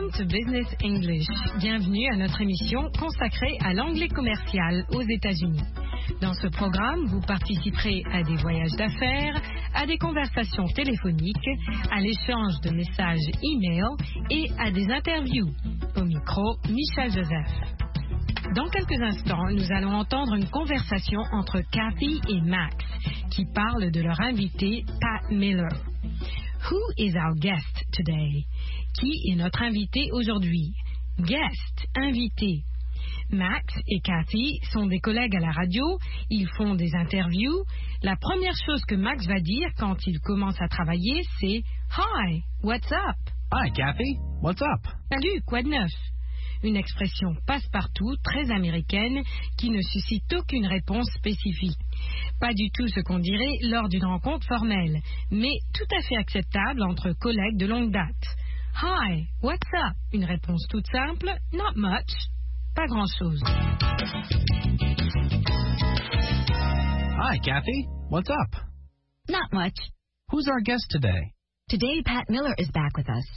Welcome to Business English. Bienvenue à notre émission consacrée à l'anglais commercial aux États-Unis. Dans ce programme, vous participerez à des voyages d'affaires, à des conversations téléphoniques, à l'échange de messages e-mail et à des interviews. Au micro, Michel Joseph. Dans quelques instants, nous allons entendre une conversation entre Kathy et Max qui parlent de leur invité Pat Miller. Who is our guest today? Qui est notre invité aujourd'hui? Guest, invité. Max et Kathy sont des collègues à la radio, ils font des interviews. La première chose que Max va dire quand il commence à travailler, c'est « Hi, what's up? » Hi, Kathy. What's up? Salut, quoi de neuf? Une expression passe-partout, très américaine, qui ne suscite aucune réponse spécifique. Pas du tout ce qu'on dirait lors d'une rencontre formelle, mais tout à fait acceptable entre collègues de longue date. Hi, what's up? Une réponse toute simple, not much, pas grand-chose. Hi, Kathy. What's up? Not much. Who's our guest today? Today, Pat Miller is back with us.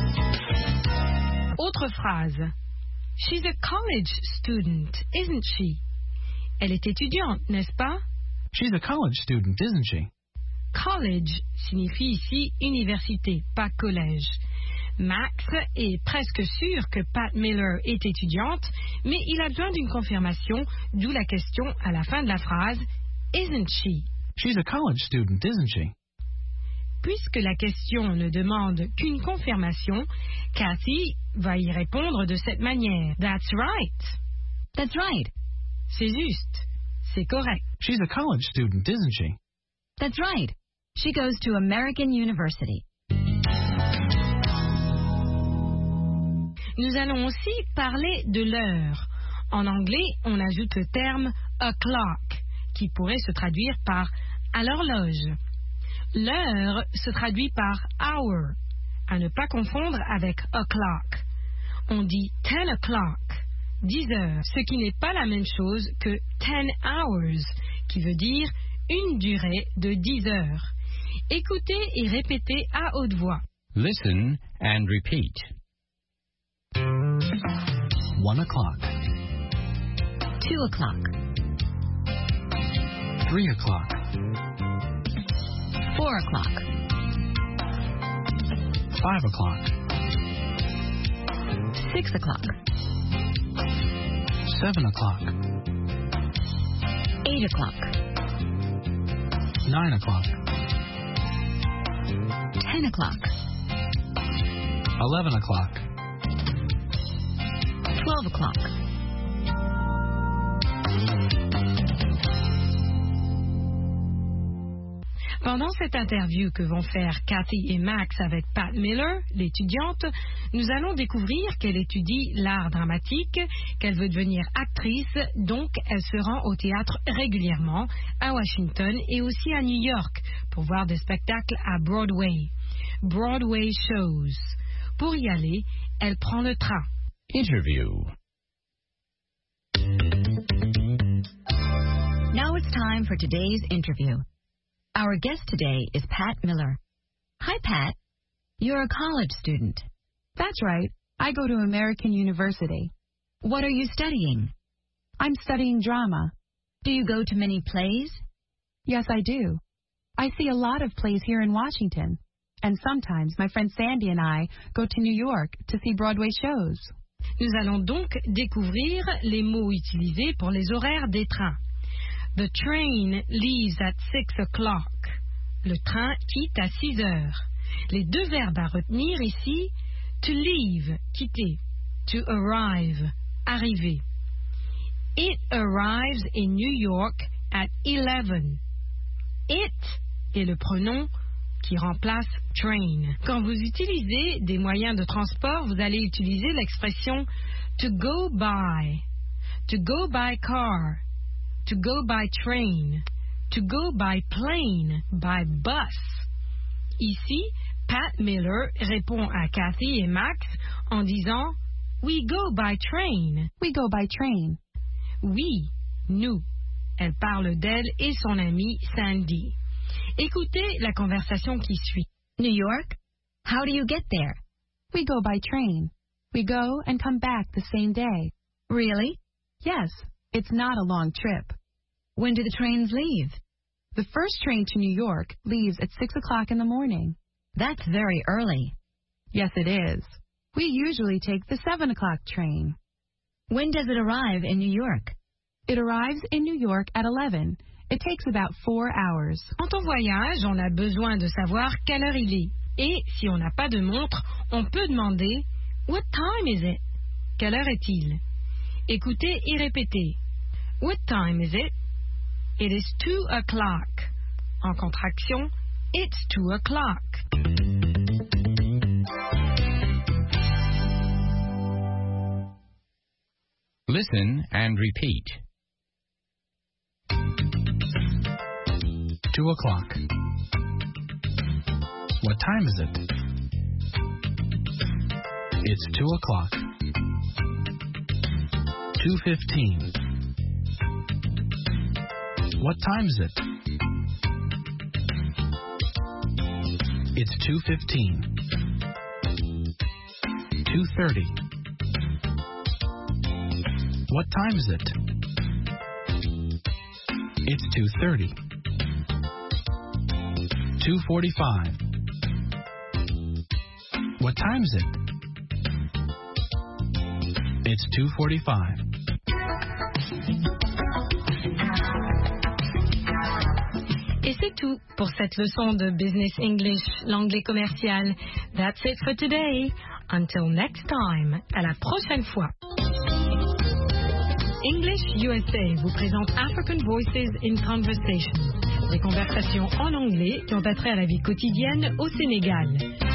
Autre phrase. She's a college student, isn't she? Elle est étudiante, n'est-ce pas? She's a college student, isn't she? College signifie ici université, pas collège. Max est presque sûr que Pat Miller est étudiante, mais il a besoin d'une confirmation, d'où la question à la fin de la phrase « Isn't she ?» She's a college student, isn't she? Puisque la question ne demande qu'une confirmation, Kathy va y répondre de cette manière. That's right. That's right. C'est juste. C'est correct. She's a college student, isn't she? That's right. She goes to American University. Nous allons aussi parler de l'heure. En anglais, on ajoute le terme o'clock, qui pourrait se traduire par à l'horloge. L'heure se traduit par hour, à ne pas confondre avec o'clock. On dit 10 o'clock, 10 heures, ce qui n'est pas la même chose que 10 hours, qui veut dire une durée de 10 heures. Écoutez et répétez à haute voix. Listen and repeat. 1 o'clock. 2 o'clock. 3 o'clock. 4 o'clock. 5 o'clock. 6 o'clock. 7 o'clock. 8 o'clock. 9 o'clock. 10 o'clock. 11 o'clock. 12 o'clock. Pendant cette interview que vont faire Kathy et Max avec Pat Miller, l'étudiante, nous allons découvrir qu'elle étudie l'art dramatique, qu'elle veut devenir actrice, donc elle se rend au théâtre régulièrement, à Washington et aussi à New York, pour voir des spectacles à Broadway. Broadway shows. Pour y aller, elle prend le train. Interview. Now it's time for today's interview. Our guest today is Pat Miller. Hi, Pat. You're a college student. That's right. I go to American University. What are you studying? I'm studying drama. Do you go to many plays? Yes, I do. I see a lot of plays here in Washington. And sometimes my friend Sandy and I go to New York to see Broadway shows. Nous allons donc découvrir les mots utilisés pour les horaires des trains. The train leaves at 6 o'clock. Le train quitte à 6 heures. Les deux verbes à retenir ici, to leave, quitter, to arrive, arriver. It arrives in New York at 11. It est le pronom qui remplace train. Quand vous utilisez des moyens de transport, vous allez utiliser l'expression to go by car, to go by train, to go by plane, by bus. Ici, Pat Miller répond à Kathy et Max en disant We go by train. We go by train. Oui, nous. Elle parle d'elle et son amie Sandy. Écoutez la conversation qui suit. New York? How do you get there? We go by train. We go and come back the same day. Really? Yes, it's not a long trip. When do the trains leave? The first train to New York leaves at 6 o'clock in the morning. That's very early. Yes, it is. We usually take the 7 o'clock train. When does it arrive in New York? It arrives in New York at 11. It takes about 4 hours. Quand on voyage, on a besoin de savoir quelle heure il est. Et si on n'a pas de montre, on peut demander What time is it? Quelle heure est-il? Écoutez et répétez. What time is it? It is 2 o'clock. En contraction, it's 2 o'clock. Listen and repeat. 2 o'clock. What time is it? It's 2 o'clock. 2:15. What time is it? It's 2:15. 2:30. What time is it? It's 2:30. 2:45. What time is it? It's 2:45. Et c'est tout pour cette leçon de Business English, l'anglais commercial. That's it for today. Until next time. À la prochaine fois. English USA vous présente African Voices in Conversation. Des conversations en anglais qui ont attrait à la vie quotidienne au Sénégal.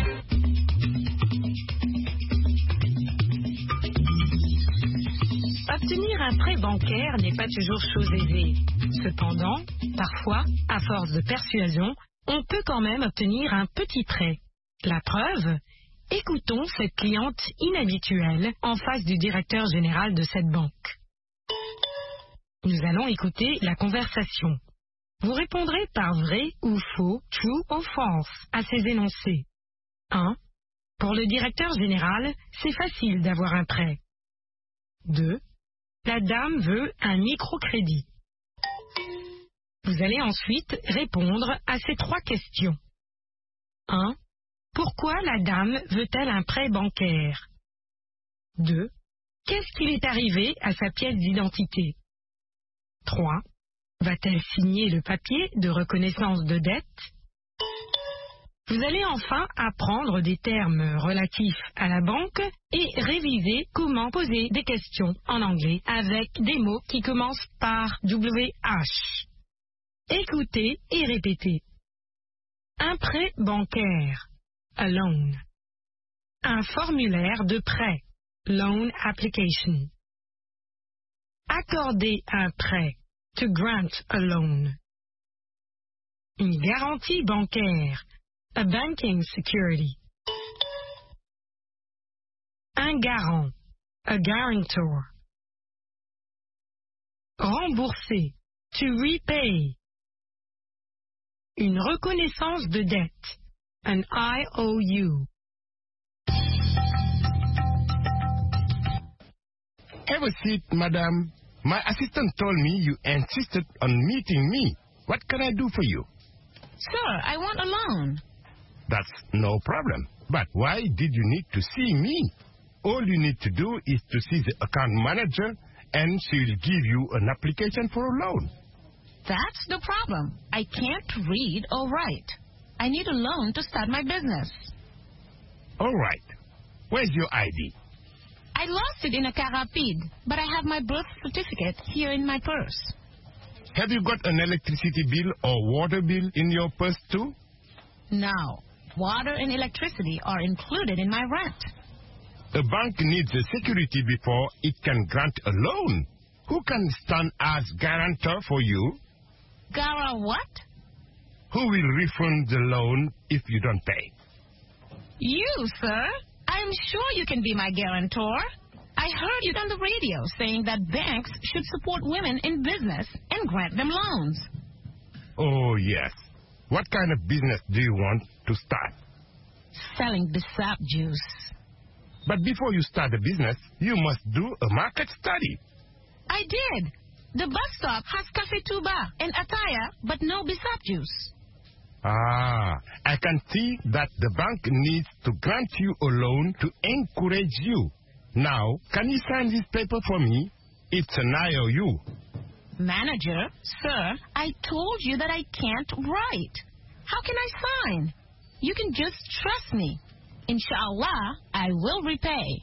Obtenir un prêt bancaire n'est pas toujours chose aisée. Cependant, parfois, à force de persuasion, on peut quand même obtenir un petit prêt. La preuve? Écoutons cette cliente inhabituelle en face du directeur général de cette banque. Nous allons écouter la conversation. Vous répondrez par vrai ou faux, true ou false, à ces énoncés. 1. Pour le directeur général, c'est facile d'avoir un prêt. 2. La dame veut un microcrédit. Vous allez ensuite répondre à ces 3 questions. 1. Pourquoi la dame veut-elle un prêt bancaire? 2. Qu'est-ce qu'il est arrivé à sa pièce d'identité? 3. Va-t-elle signer le papier de reconnaissance de dette? Vous allez enfin apprendre des termes relatifs à la banque et réviser comment poser des questions en anglais avec des mots qui commencent par WH. Écoutez et répétez. Un prêt bancaire, a loan. Un formulaire de prêt, loan application. Accorder un prêt, to grant a loan. Une garantie bancaire, a banking security. Un garant, a guarantor. Rembourser, to repay. Une reconnaissance de dette, an IOU. Have a seat, madam. My assistant told me you insisted on meeting me. What can I do for you? Sir, I want a loan. That's no problem. But why did you need to see me? All you need to do is to see the account manager and she'll give you an application for a loan. That's the problem. I can't read or write. I need a loan to start my business. All right. Where's your ID? I lost it in a car rapide, but I have my birth certificate here in my purse. Have you got an electricity bill or water bill in your purse too? No. Water and electricity are included in my rent. A bank needs a security before it can grant a loan. Who can stand as guarantor for you? Gara what? Who will refund the loan if you don't pay? You, sir. I'm sure you can be my guarantor. I heard you on the radio saying that banks should support women in business and grant them loans. Oh, yes. What kind of business do you want to start? Selling Bissap juice. But before you start a business, you must do a market study. I did. The bus stop has Cafe Tuba and Ataya, but no Bissap juice. Ah, I can see that the bank needs to grant you a loan to encourage you. Now, can you sign this paper for me? It's an IOU. Manager, sir, I told you that I can't write. How can I sign? You can just trust me. Inshallah, I will repay.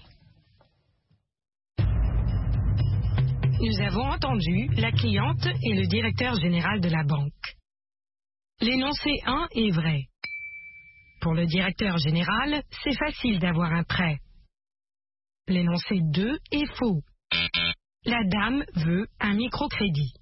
Nous avons entendu la cliente et le directeur général de la banque. L'énoncé 1 est vrai. Pour le directeur général, c'est facile d'avoir un prêt. L'énoncé 2 est faux. La dame veut un microcrédit.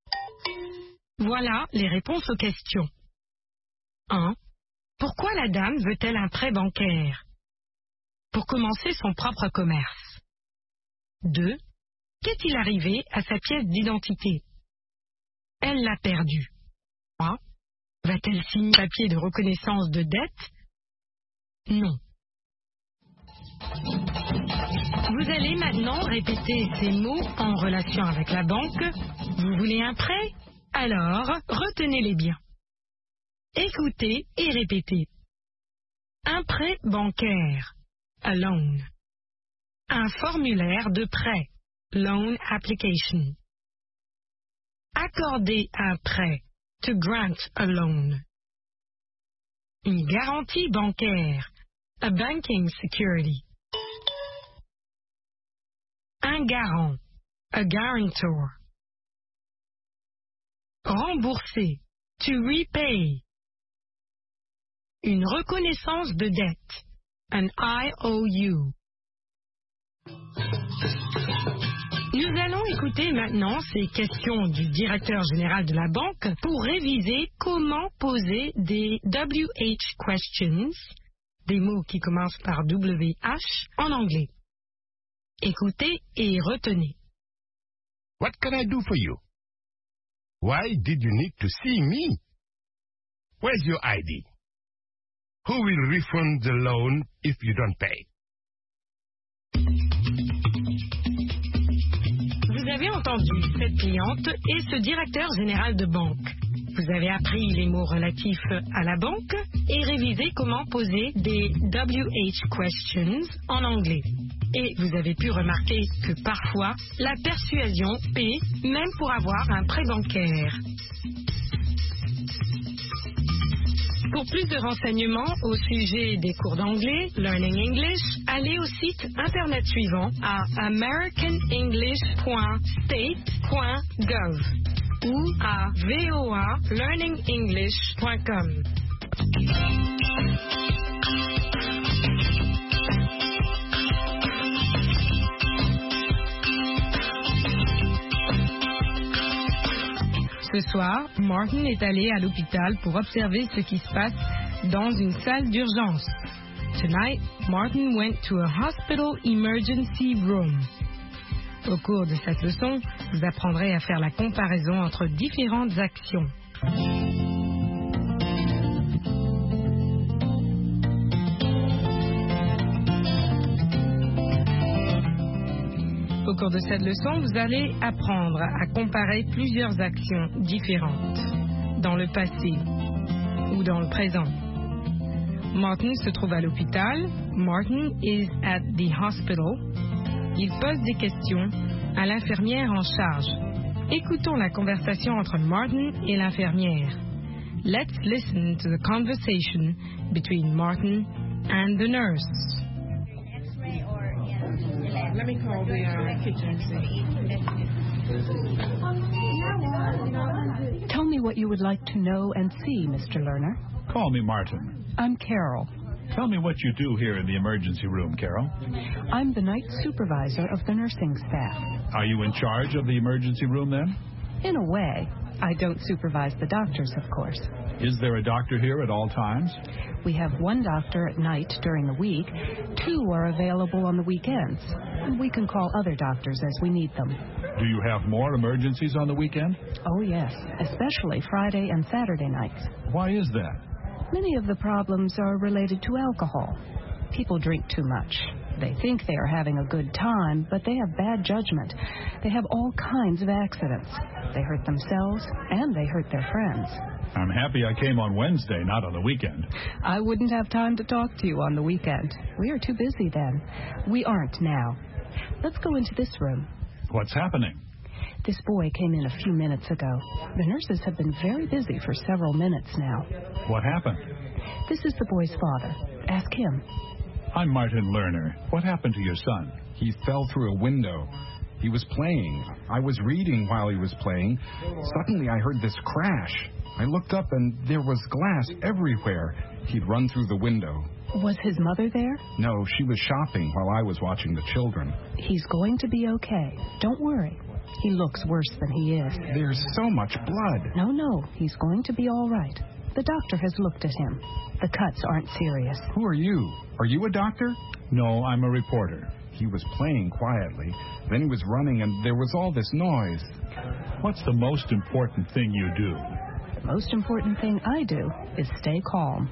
Voilà les réponses aux questions. 1. Pourquoi la dame veut-elle un prêt bancaire? Pour commencer son propre commerce. 2. Qu'est-il arrivé à sa pièce d'identité? Elle l'a perdue. 3. Va-t-elle signer un papier de reconnaissance de dette? Non. Vous allez maintenant répéter ces mots en relation avec la banque. Vous voulez un prêt? Alors, retenez-les bien. Écoutez et répétez. Un prêt bancaire, a loan. Un formulaire de prêt, loan application. Accorder un prêt, to grant a loan. Une garantie bancaire, a banking security. Un garant, a guarantor. Rembourser, to repay. Une reconnaissance de dette, an IOU. Nous allons écouter maintenant ces questions du directeur général de la banque pour réviser comment poser des WH questions, des mots qui commencent par WH, en anglais. Écoutez et retenez. What can I do for you? Why did you need to see me? Where's your ID? Who will refund the loan if you don't pay? Vous avez entendu cette cliente et ce directeur général de banque. Vous avez appris les mots relatifs à la banque et révisé comment poser des WH questions en anglais. Et vous avez pu remarquer que parfois, la persuasion paie même pour avoir un prêt bancaire. Pour plus de renseignements au sujet des cours d'anglais, Learning English, allez au site internet suivant à americanenglish.state.gov ou à voalearningenglish.com. Ce soir, Martin est allé à l'hôpital pour observer ce qui se passe dans une salle d'urgence. Tonight, Martin went to a hospital emergency room. Au cours de cette leçon, vous apprendrez à faire la comparaison entre différentes actions. Au cours de cette leçon, vous allez apprendre à comparer plusieurs actions différentes dans le passé ou dans le présent. Martin se trouve à l'hôpital. Martin is at the hospital. Il pose des questions à l'infirmière en charge. Écoutons la conversation entre Martin et l'infirmière. Let's listen to the conversation between Martin and the nurse. Let me call the kitchen. Tell me what you would like to know and see, Mr. Lerner. Call me Martin. I'm Carol. Tell me what you do here in the emergency room, Carol. I'm the night supervisor of the nursing staff. Are you in charge of the emergency room then? In a way. I don't supervise the doctors, of course. Is there a doctor here at all times? We have one doctor at night during the week. 2 are available on the weekends. And we can call other doctors as we need them. Do you have more emergencies on the weekend? Oh, yes, especially Friday and Saturday nights. Why is that? Many of the problems are related to alcohol. People drink too much. They think they are having a good time, but they have bad judgment. They have all kinds of accidents. They hurt themselves, and they hurt their friends. I'm happy I came on Wednesday, not on the weekend. I wouldn't have time to talk to you on the weekend. We are too busy then. We aren't now. Let's go into this room. What's happening? This boy came in a few minutes ago. The nurses have been very busy for several minutes now. What happened? This is the boy's father. Ask him. I'm Martin Lerner. What happened to your son? He fell through a window. He was playing. I was reading while he was playing. Suddenly I heard this crash. I looked up and there was glass everywhere. He'd run through the window. Was his mother there? No, she was shopping while I was watching the children. He's going to be okay. Don't worry. He looks worse than he is. There's so much blood. No. He's going to be all right. The doctor has looked at him. The cuts aren't serious. Who are you? Are you a doctor? No, I'm a reporter. He was playing quietly. Then he was running and there was all this noise. What's the most important thing you do? The most important thing I do is stay calm.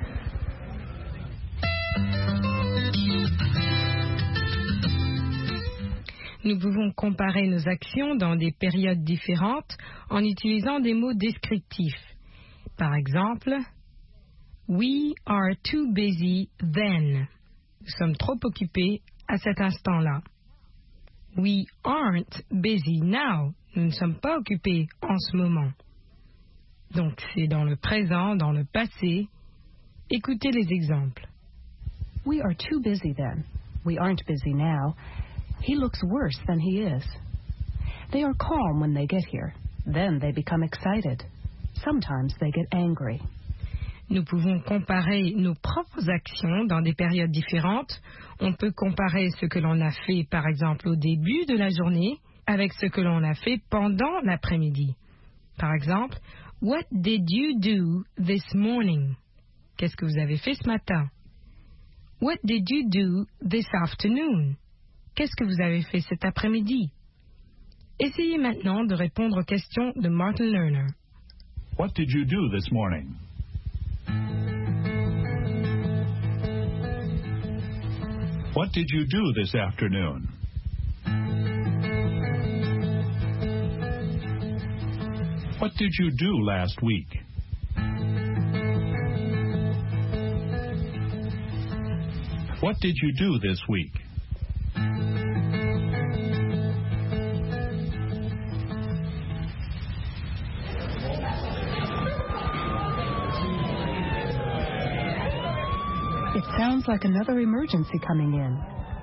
Nous pouvons comparer nos actions dans des périodes différentes en utilisant des mots descriptifs. Par exemple, We are too busy then. Nous sommes trop occupés à cet instant-là. We aren't busy now. Nous ne sommes pas occupés en ce moment. Donc c'est dans le présent, dans le passé. Écoutez les exemples. We are too busy then. We aren't busy now. He looks worse than he is. They are calm when they get here. Then they become excited. Sometimes they get angry. Nous pouvons comparer nos propres actions dans des périodes différentes. On peut comparer ce que l'on a fait, par exemple, au début de la journée avec ce que l'on a fait pendant l'après-midi. Par exemple, What did you do this morning? Qu'est-ce que vous avez fait ce matin? What did you do this afternoon? Qu'est-ce que vous avez fait cet après-midi? Essayez maintenant de répondre aux questions de Martin Lerner. What did you do this morning? What did you do this afternoon? What did you do last week? What did you do this week? It sounds like another emergency coming in.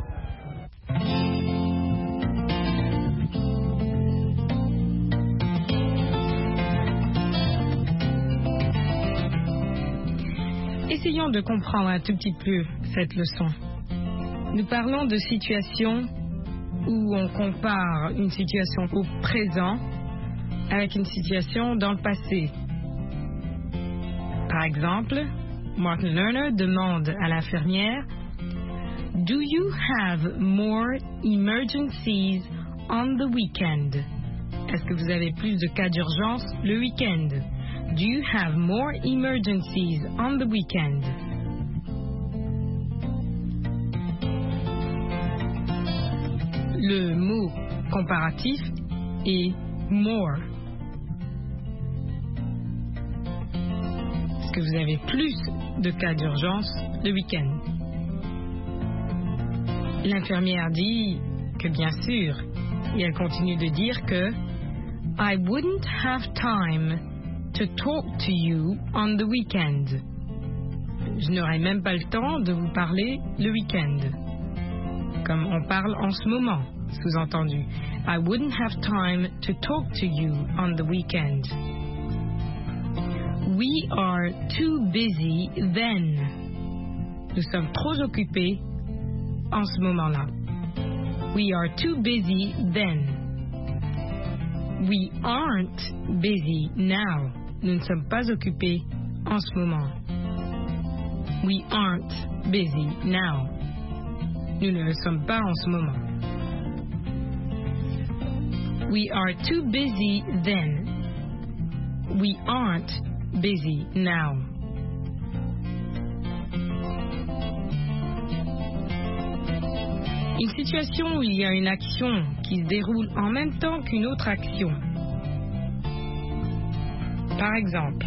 Essayons de comprendre un tout petit peu cette leçon. Nous parlons de situations où on compare une situation au présent avec une situation dans le passé. Par exemple, Martin Lerner demande à l'infirmière Do you have more emergencies on the weekend? Est-ce que vous avez plus de cas d'urgence le week-end? Do you have more emergencies on the weekend? Le mot comparatif est more. Est-ce que vous avez plus de cas d'urgence le week-end? L'infirmière dit que bien sûr, et elle continue de dire que I wouldn't have time to talk to you on the weekend. Je n'aurai même pas le temps de vous parler le week-end. Comme on parle en ce moment, sous-entendu. I wouldn't have time to talk to you on the weekend. We are too busy then. Nous sommes trop occupés en ce moment-là. We are too busy then. We aren't busy now. Nous ne sommes pas occupés en ce moment. We aren't busy now. Nous ne le sommes pas en ce moment. We are too busy then. We aren't busy now. Une situation où il y a une action qui se déroule en même temps qu'une autre action. Par exemple,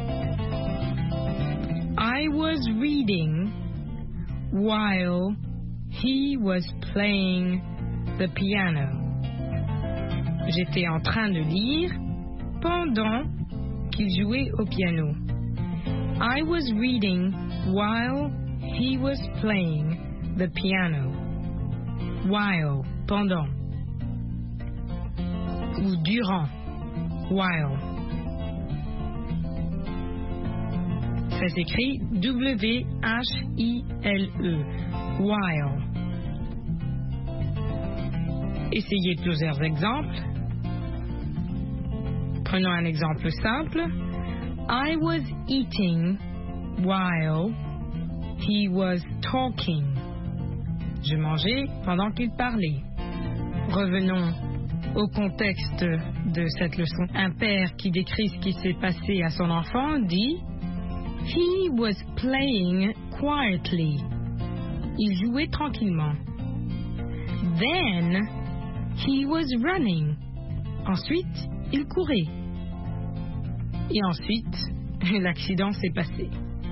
I was reading while he was playing the piano. J'étais en train de lire pendant qu'il jouait au piano. I was reading while he was playing the piano. While, pendant. Ou durant. While. Ça s'écrit W-H-I-L-E. While. Essayez plusieurs exemples. Prenons un exemple simple. I was eating while he was talking. Je mangeais pendant qu'il parlait. Revenons au contexte de cette leçon. Un père qui décrit ce qui s'est passé à son enfant dit He was playing quietly. Il jouait tranquillement. Then he was running. Ensuite, il courait. Et ensuite, l'accident s'est passé.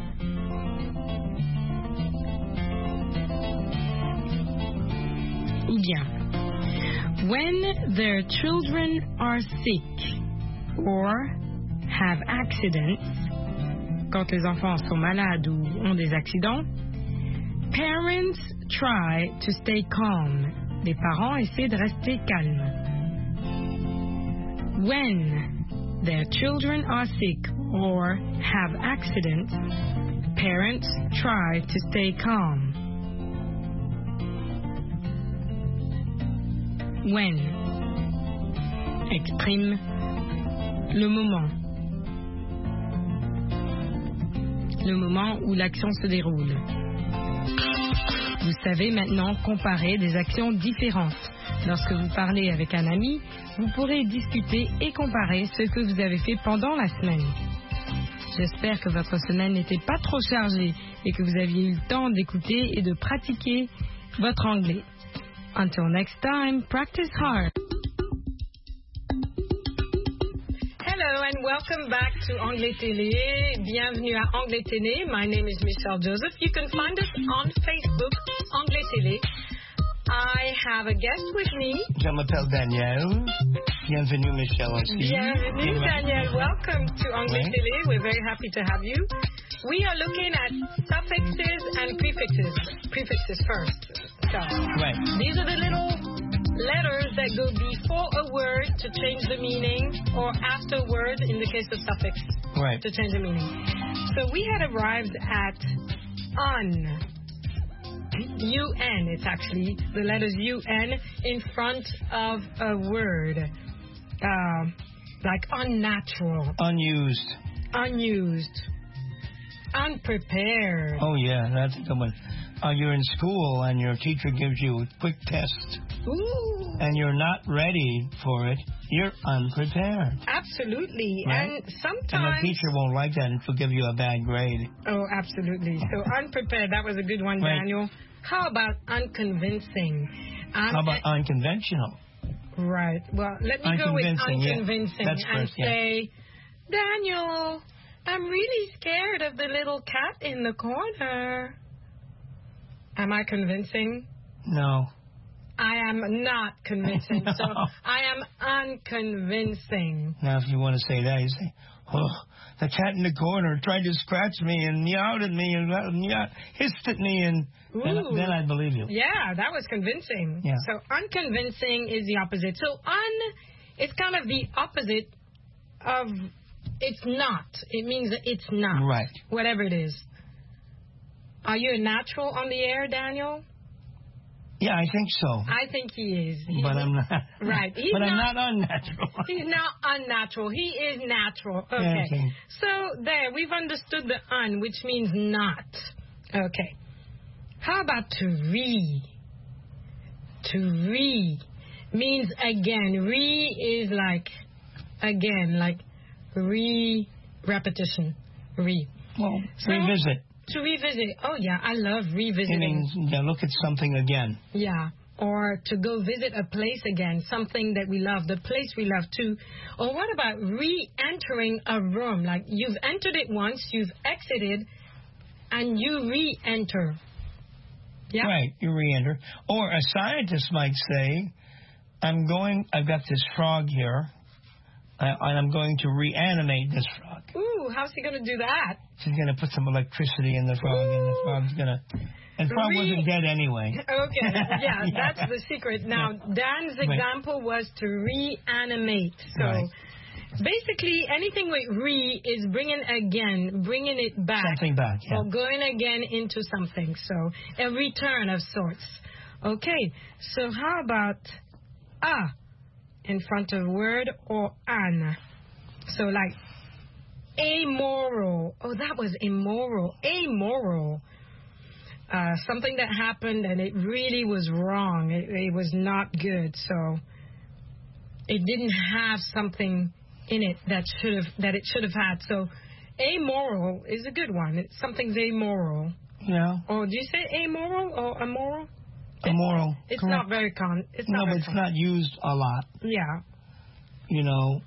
Ou bien, when their children are sick or have accidents, quand les enfants sont malades ou ont des accidents, parents try to stay calm. Les parents essaient de rester calmes. When their children are sick or have accidents, parents try to stay calm. When exprime le moment où l'action se déroule. Vous savez maintenant comparer des actions différentes. Lorsque vous parlez avec un ami, vous pourrez discuter et comparer ce que vous avez fait pendant la semaine. J'espère que votre semaine n'était pas trop chargée et que vous aviez eu le temps d'écouter et de pratiquer votre anglais. Until next time, practice hard. Hello and welcome back to Anglais Télé. Bienvenue à Anglais Télé. My name is Michelle Joseph. You can find us on Facebook, Anglais Télé. I have a guest with me. Je m'appelle Daniel. Bienvenue, Michelle aussi. Bienvenue, Daniel. Welcome to Anglais Télé. We're very happy to have you. We are looking at suffixes and prefixes. Prefixes first. So, these are the little letters that go before a word to change the meaning, or after a word in the case of suffix to change the meaning. So we had arrived at un. UN, it's actually the letters UN in front of a word. Like unnatural. Unused. Unused. Unprepared. Oh, yeah, that's a good one. You're in school and your teacher gives you a quick test. Ooh. And you're not ready for it. You're unprepared. Absolutely. Right? And sometimes... And the teacher won't like that and she'll give you a bad grade. Oh, absolutely. So unprepared, that was a good one, Daniel. How about unconvincing? How about unconventional? Right. Well, let me go with unconvincing and say, Daniel, I'm really scared of the little cat in the corner. Am I convincing? No. I am not convincing. So I am unconvincing. Now, if you want to say that, you say, oh, the cat in the corner tried to scratch me and meowed at me and hissed at me, and then I believe you. Yeah, that was convincing. Yeah. So unconvincing is the opposite. So it's kind of the opposite of it's not. It means that it's not. Right. Whatever it is. Are you a natural on the air, Daniel? Yeah, I think so. I think he is. But I'm not. Right. I'm not unnatural. He's not unnatural. He is natural. Okay. So there, we've understood the un, which means not. Okay. How about to re? To re means again. Re is like again, like repetition. Re. Well, revisit. To revisit. Oh, yeah, I love revisiting. It means look at something again. Yeah. or to go visit a place again, something that we love, the place we love too. Or what about re-entering a room? Like you've entered it once, you've exited, and you re-enter. Yeah? Right, you re-enter. Or a scientist might say, I've got this frog here, and I'm going to reanimate this frog. Ooh, how's he going to do that? She's going to put some electricity in the frog, and the frog's going to... And the frog wasn't dead anyway. Okay, yeah, that's the secret. Now, Dan's example was to reanimate. So, basically, anything with re is bringing it back. Something back, yeah. Or going again into something. So, a return of sorts. Okay, so how about in front of word or an? So, like, amoral. Oh, that was immoral. Amoral. Something that happened and it really was wrong. It was not good. So it didn't have something in it that it should have had. So amoral is a good one. Something's amoral. Yeah. Or do you say amoral or immoral? Immoral. It's correct. not very common. But it's not used a lot. Yeah. You know.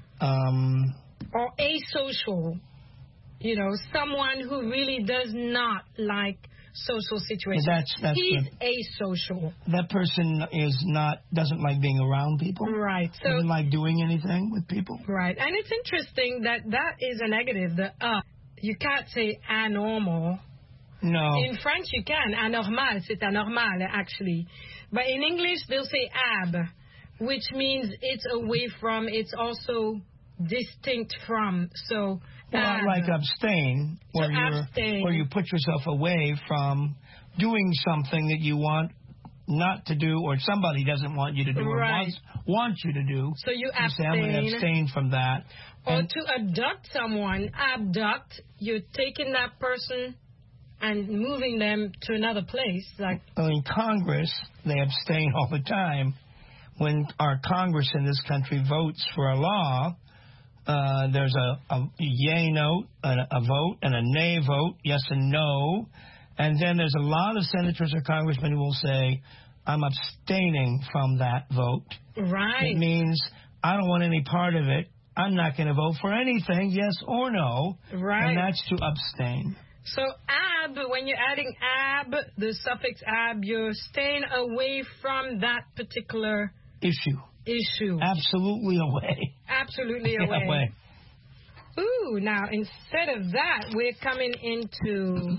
Or asocial. You know, someone who really does not like social situations. That's He's good. asocial. That person doesn't like being around people. Right. So doesn't like doing anything with people. Right. And it's interesting that is a negative. You can't say anormal. No. In French you can. Anormal, c'est anormal actually. But in English they'll say ab, which means it's away from, it's also distinct from. So like abstain, where you put yourself away from doing something that you want not to do, or somebody doesn't want you to do, or wants you to do. So you abstain. I'm going to abstain from that. Or to abduct someone, abduct, you're taking that person and moving them to another place. Like in Congress, they abstain all the time. When our Congress in this country votes for a law, there's a yay vote, a vote, and a nay vote, yes and no. And then there's a lot of senators or congressmen who will say, I'm abstaining from that vote. Right. It means I don't want any part of it. I'm not going to vote for anything, yes or no. Right. And that's to abstain. So ab, when you're adding ab, the suffix ab, you're staying away from that particular issue. Absolutely away. Absolutely away. Ooh, now instead of that, we're coming into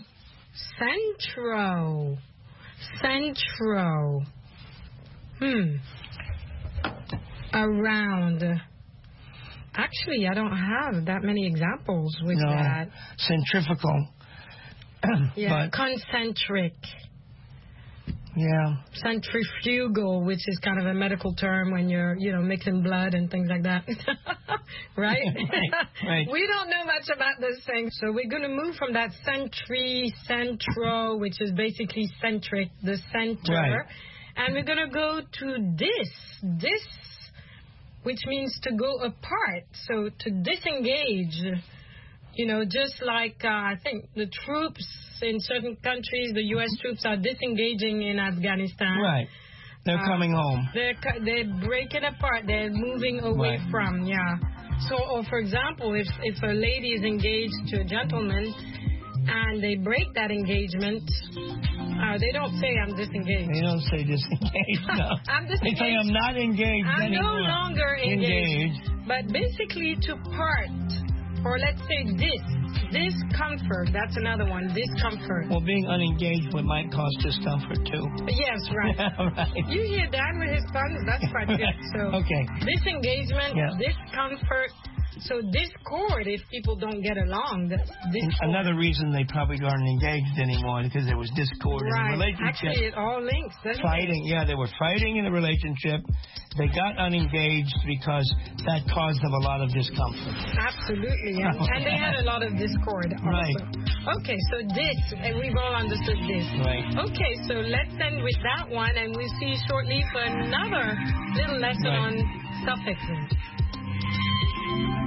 centro. Centro. Around. Actually, I don't have that many examples with that. Centrifugal. Yeah, concentric. Yeah. Centrifugal, which is kind of a medical term when you're, mixing blood and things like that. Right? Right. We don't know much about this thing. So we're going to move from that centro, which is basically centric, the center. Right. And we're going to go to this, which means to go apart. So to disengage. Just like I think the troops in certain countries, the U.S. troops are disengaging in Afghanistan. Right. They're coming home. They're breaking apart. They're moving away from, So, or for example, if a lady is engaged to a gentleman and they break that engagement, they don't say I'm disengaged. They don't say disengaged, no. I'm disengaged. They say I'm not engaged anymore. I'm no longer engaged. But basically to part. Or let's say discomfort. That's another one, discomfort. Well, being unengaged might cause discomfort, too. Yes, right. Right. You hear Dan with his puns? That's quite good. So, okay. Disengagement, discomfort. So discord if people don't get along. Another reason they probably aren't engaged anymore because there was discord in the relationship. Actually, it all links. Fighting, they were fighting in the relationship. They got unengaged because that caused them a lot of discomfort. Absolutely, and they had a lot of discord also. Right. Okay, so we've all understood this. Right. Okay, so let's end with that one, and we'll see you shortly for another little lesson on suffixes.